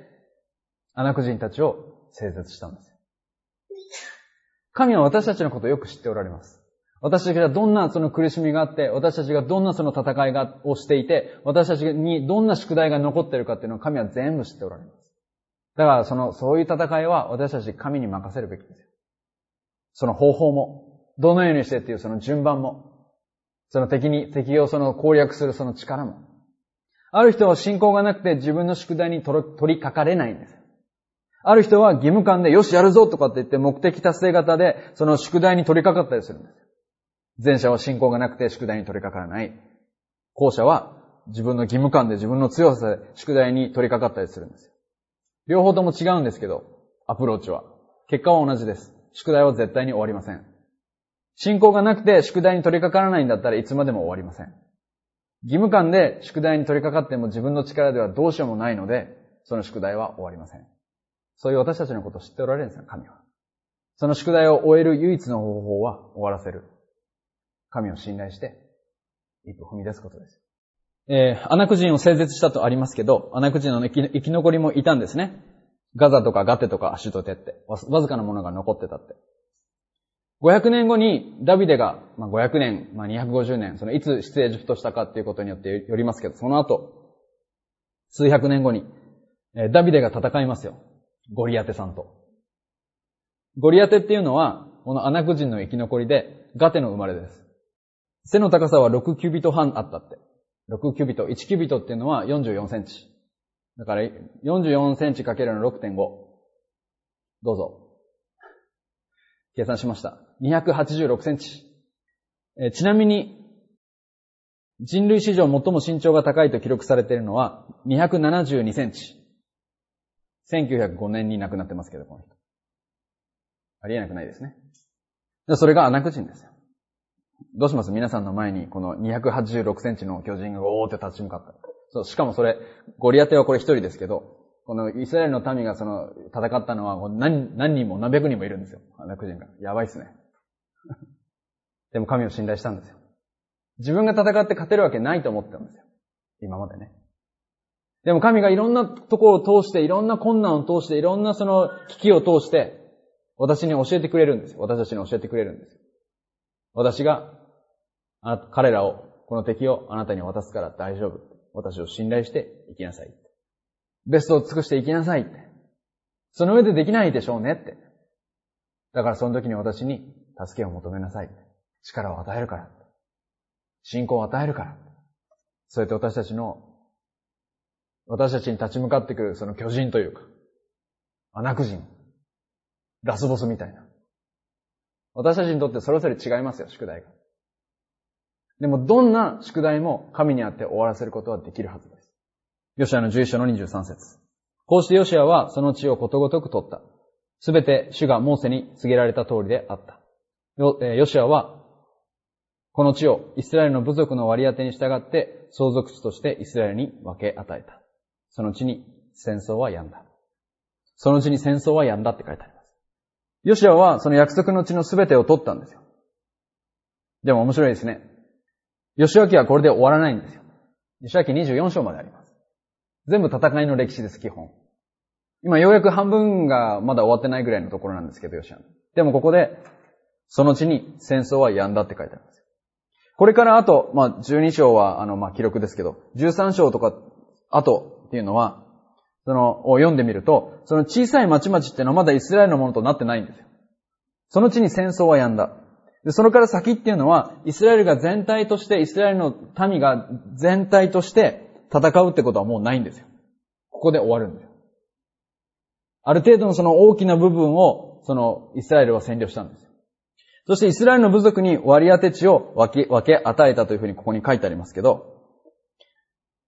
アナク人たちを征絶したんですよ。神は私たちのことをよく知っておられます。私たちがどんなその苦しみがあって、私たちがどんなその戦いをしていて、私たちにどんな宿題が残っているかっていうのを神は全部知っておられます。だからそういう戦いは私たち神に任せるべきですよ。その方法も、どのようにしてっていうその順番も、その敵をその攻略するその力も。ある人は信仰がなくて自分の宿題に取り掛かれないんですよ。ある人は義務感でよしやるぞとかって言って目的達成型でその宿題に取り掛かったりするんですよ。前者は信仰がなくて宿題に取り掛からない。後者は自分の義務感で自分の強さで宿題に取り掛かったりするんですよ。両方とも違うんですけど、アプローチは。結果は同じです。宿題は絶対に終わりません。信仰がなくて宿題に取り掛からないんだったらいつまでも終わりません。義務感で宿題に取り掛かっても自分の力ではどうしようもないので、その宿題は終わりません。そういう私たちのことを知っておられるんですよ、神は。その宿題を終える唯一の方法は終わらせる。神を信頼して、一歩踏み出すことです。アナク人を征絶したとありますけど、アナク人の生き残りもいたんですね。ガザとかガテとかアシュドテってわずかなものが残ってたって。500年後にダビデが、500年、250年、いつ出エジプトしたかっていうことによってよりますけど、その後、数百年後に、ダビデが戦いますよ。ゴリアテさんと。ゴリアテっていうのは、このアナク人の生き残りで、ガテの生まれです。背の高さは6キュビト半あったって。6キュビト。1キュビトっていうのは44センチ。だから44センチかけるの 6.5。どうぞ。計算しました。286センチ。ちなみに、人類史上最も身長が高いと記録されているのは272センチ。1905年に亡くなってますけど、この人。ありえなくないですね。それがアナク人ですよ。どうします？皆さんの前にこの286センチの巨人がおーって立ち向かった。そう、しかもそれ、ゴリアテはこれ一人ですけど、このイスラエルの民が戦ったのは何人も何百人もいるんですよ。アナク人が。やばいっすね。でも神を信頼したんですよ。自分が戦って勝てるわけないと思ってたんですよ。今までね。でも神がいろんなところを通して、いろんな困難を通して、いろんなその危機を通して、私に教えてくれるんですよ。私たちに教えてくれるんですよ。私が、彼らを、この敵をあなたに渡すから大丈夫。私を信頼して生きなさい。ベストを尽くして生きなさいって。その上でできないでしょうねって。だからその時に私に助けを求めなさい。力を与えるから。信仰を与えるから。そうやって私たちに立ち向かってくるその巨人というか、アナク人、ラスボスみたいな。私たちにとってそれぞれ違いますよ、宿題が。でもどんな宿題も神にあって終わらせることはできるはずです。ヨシアの11章の23節。こうしてヨシアはその地をことごとく取った。すべて主がモーセに告げられた通りであった。ヨシアはこの地をイスラエルの部族の割り当てに従って相続地としてイスラエルに分け与えた。その地に戦争は止んだ。その地に戦争は止んだって書いてあります。ヨシアはその約束の地のすべてを取ったんですよ。でも面白いですね。ヨシュア記はこれで終わらないんですよ。ヨシュア記24章まであります。全部戦いの歴史です、基本。今ようやく半分がまだ終わってないぐらいのところなんですけど、ヨシュア。でもここで、その地に戦争は止んだって書いてあるんですよ。これからあと、12章は記録ですけど、13章とか後っていうのは、を読んでみると、その小さい町々っていうのはまだイスラエルのものとなってないんですよ。その地に戦争は止んだ。で、それから先っていうのは、イスラエルが全体として、イスラエルの民が全体として戦うってことはもうないんですよ。ここで終わるんですよ。ある程度のその大きな部分を、イスラエルは占領したんですよ。そしてイスラエルの部族に割り当て地を分け与えたというふうにここに書いてありますけど、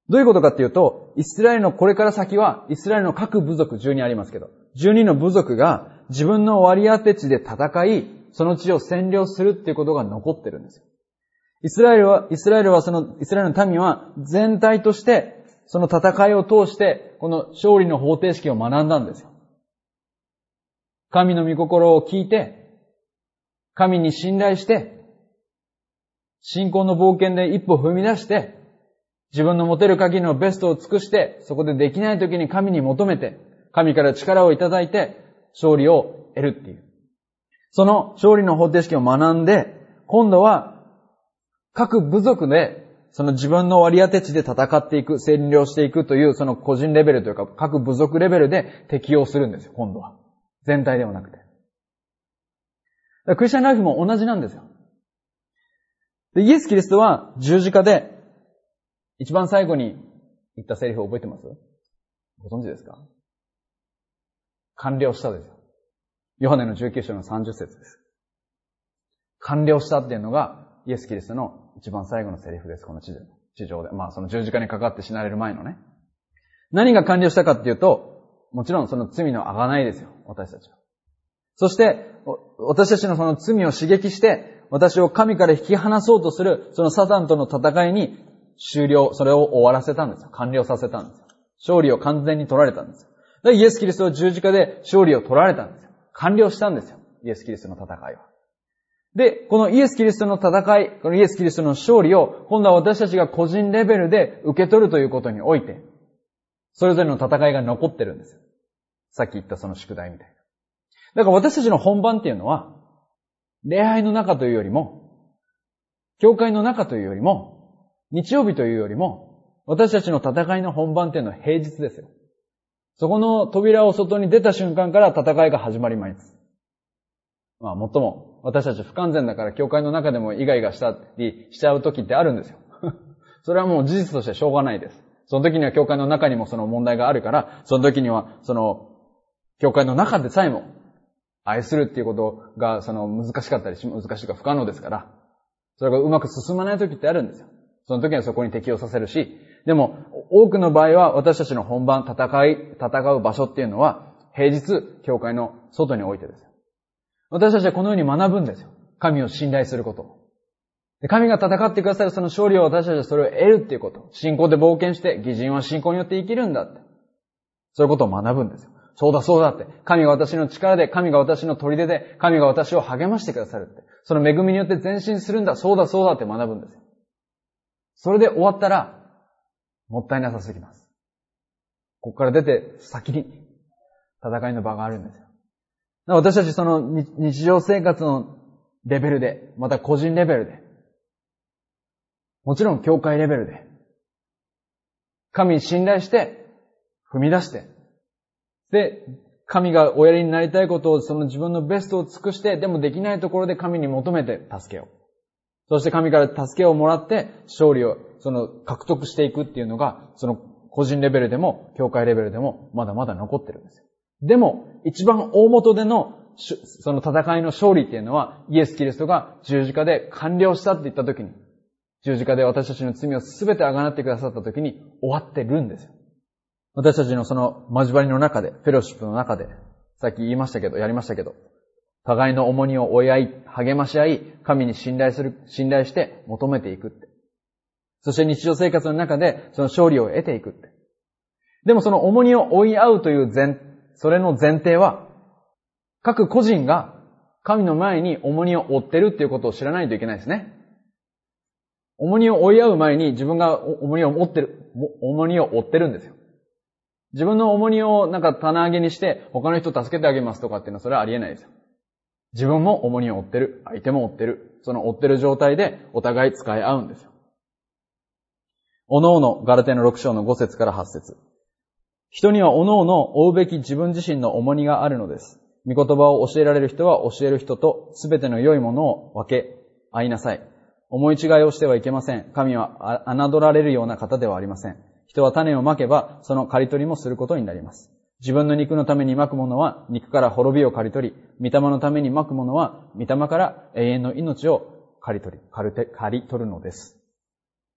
どういうことかっていうと、イスラエルのこれから先は、イスラエルの各部族12ありますけど、12の部族が自分の割り当て地で戦い、その地を占領するっていうことが残ってるんですよ。イスラエルの民は全体として、その戦いを通して、この勝利の方程式を学んだんですよ。神の御心を聞いて、神に信頼して、信仰の冒険で一歩踏み出して、自分の持てる限りのベストを尽くして、そこでできない時に神に求めて、神から力をいただいて、勝利を得るっていう。その勝利の方程式を学んで、今度は各部族で、その自分の割り当て地で戦っていく、占領していくという、その個人レベルというか、各部族レベルで適用するんですよ、今度は。全体ではなくて。クリスチャンライフも同じなんですよ。で、イエス・キリストは十字架で、一番最後に言ったセリフを覚えてます？ご存知ですか？完了したですよ。ヨハネの19章の30節です。完了したっていうのがイエス・キリストの一番最後のセリフです。この地上で。その十字架にかかって死なれる前のね。何が完了したかっていうと、もちろんその罪の贖いですよ。私たちは。そして、私たちのその罪を刺激して、私を神から引き離そうとする、そのサタンとの戦いにそれを終わらせたんですよ。完了させたんですよ。勝利を完全に取られたんですよ。で、イエス・キリストは十字架で勝利を取られたんですよ。完了したんですよ。イエス・キリストの戦いは。で、このイエス・キリストの戦い、このイエス・キリストの勝利を、今度は私たちが個人レベルで受け取るということにおいて、それぞれの戦いが残ってるんですよ。さっき言ったその宿題みたいな。だから私たちの本番っていうのは、礼拝の中というよりも、教会の中というよりも、日曜日というよりも、私たちの戦いの本番っていうのは平日ですよ。そこの扉を外に出た瞬間から戦いが始まります。もっとも、私たち不完全だから教会の中でもイガイガしたりしちゃう時ってあるんですよ。それはもう事実としてしょうがないです。その時には教会の中にもその問題があるから、その時にはその、教会の中でさえも愛するっていうことが難しかったり難しいか不可能ですから、それがうまく進まない時ってあるんですよ。その時にはそこに適応させるし、でも多くの場合は私たちの本番、戦う場所っていうのは平日、教会の外においてですよ。私たちはこのように学ぶんですよ。神を信頼すること。で、神が戦ってくださるその勝利を私たちはそれを得るっていうこと。信仰で冒険して、義人は信仰によって生きるんだって。そういうことを学ぶんですよ。そうだそうだって。神が私の力で、神が私の砦で、神が私を励ましてくださるって。その恵みによって前進するんだ、そうだそうだって学ぶんですよ。それで終わったら、もったいなさすぎます。ここから出て先に戦いの場があるんですよ。私たちその日常生活のレベルで、また個人レベルで、もちろん教会レベルで、神に信頼して、踏み出して、で、神がおやりになりたいことをその自分のベストを尽くして、でもできないところで神に求めて助けを。そして神から助けをもらって勝利を獲得していくっていうのが、その個人レベルでも、教会レベルでもまだまだ残ってるんですよ。でも、一番大元でのその戦いの勝利っていうのは、イエス・キリストが十字架で完了したって言った時に、十字架で私たちの罪をすべて贖ってくださった時に終わってるんですよ。私たちのその交わりの中で、フェローシップの中で、さっきやりましたけど、互いの重荷を追い合い、励まし合い、神に信頼して求めていくって。そして日常生活の中でその勝利を得ていくって。でもその重荷を追い合うというそれの前提は、各個人が神の前に重荷を負ってるっていうことを知らないといけないですね。重荷を追い合う前に自分が重荷を負ってるんですよ。自分の重荷を棚上げにして他の人を助けてあげますとかっていうのはそれはありえないですよ。自分も重荷を負ってる。相手も負ってる。その負ってる状態でお互い使い合うんですよ。おのおのガラテヤの6章の5節から8節。人にはおのおの負うべき自分自身の重荷があるのです。御言葉を教えられる人は教える人とすべての良いものを分け合いなさい。思い違いをしてはいけません。神は侮られるような方ではありません。人は種をまけばその刈り取りもすることになります。自分の肉のためにまくものは肉から滅びを刈り取り、御霊のためにまくものは御霊から永遠の命を刈り取るのです。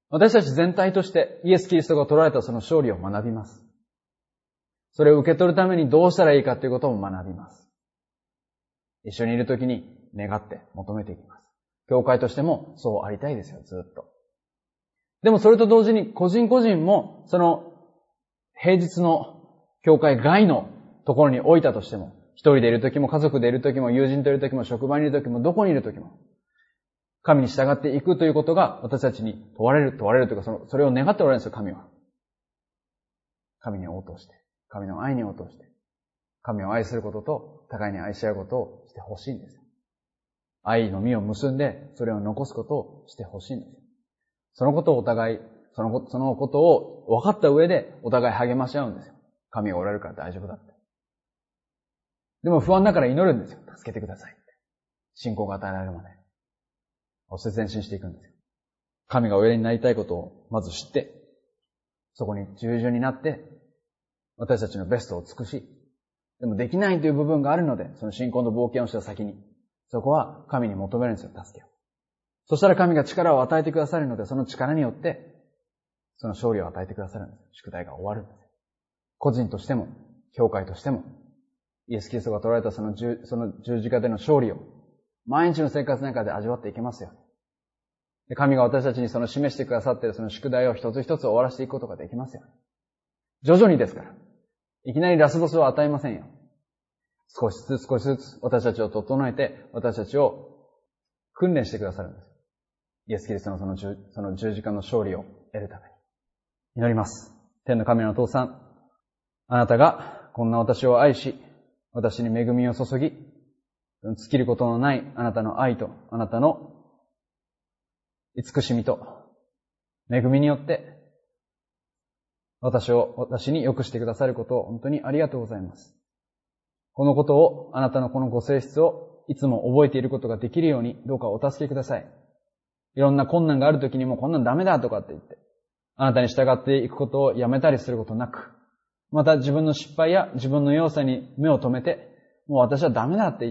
私たち全体としてイエス・キリストが取られたその勝利を学びます。それを受け取るためにどうしたらいいかということも学びます。一緒にいるときに願って求めていきます。教会としてもそうありたいですよ、ずっと。でもそれと同時に個人個人もその平日の教会外のところに置いたとしても、一人でいるときも家族でいるときも友人といるときも職場にいるときもどこにいるときも神に従っていくということが私たちに問われるというかそれを願っておられるんですよ、神は。神に応答して、神の愛に応答して、神を愛することと互いに愛し合うことをしてほしいんですよ。愛の実を結んでそれを残すことをしてほしいんですよ。そのことをお互い、そのことを分かった上でお互い励まし合うんですよ。神がおられるから大丈夫だって。でも不安だから祈るんですよ。助けてくださいって。信仰が与えられるまで。そして前進していくんですよ。神がおやりになりたいことをまず知って、そこに従順になって、私たちのベストを尽くし、でもできないという部分があるので、その信仰の冒険をした先に、そこは神に求めるんですよ、助けを。そしたら神が力を与えてくださるので、その力によって、その勝利を与えてくださるんです。宿題が終わるんです。個人としても、教会としても、イエス・キリストが取られたその十字架での勝利を、毎日の生活の中で味わっていけますよ。で、神が私たちにその示してくださっているその宿題を一つ一つ終わらせていくことができますよ。徐々にですから。いきなりラスボスを与えませんよ。少しずつ私たちを整えて、私たちを訓練してくださるんです。イエス・キリストのその十字架の勝利を得るために。祈ります。天の神のお父さん、あなたがこんな私を愛し、私に恵みを注ぎ、尽きることのないあなたの愛と、あなたの慈しみと、恵みによって、私に良くしてくださることを本当にありがとうございます。このことを、あなたのこのご性質をいつも覚えていることができるように、どうかお助けください。いろんな困難があるときにもこんなんダメだとかって言って、あなたに従っていくことをやめたりすることなく、また自分の失敗や自分の弱さに目を留めて、もう私はダメだって言って、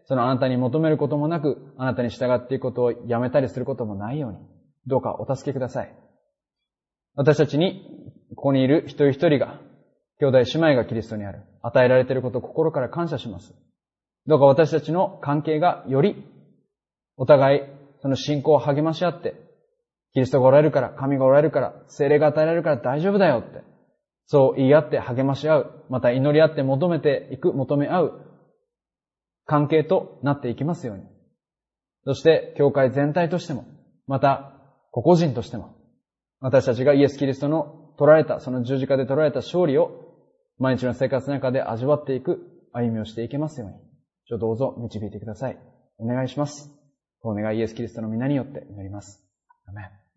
そのあなたに求めることもなく、あなたに従っていくことをやめたりすることもないように、どうかお助けください。私たちに、ここにいる一人一人が、兄弟姉妹がキリストにある。与えられていることを心から感謝します。どうか私たちの関係がより、お互い、その信仰を励まし合って、キリストがおられるから、神がおられるから、聖霊が与えられるから大丈夫だよって、そう言い合って励まし合う、また祈り合って求め合う関係となっていきますように。そして、教会全体としても、また、個々人としても、私たちがイエス・キリストのその十字架で取られた勝利を、毎日の生活の中で味わっていく歩みをしていけますように、どうぞ導いてください。お願いします。お願いイエス・キリストの皆によって祈ります。アメン。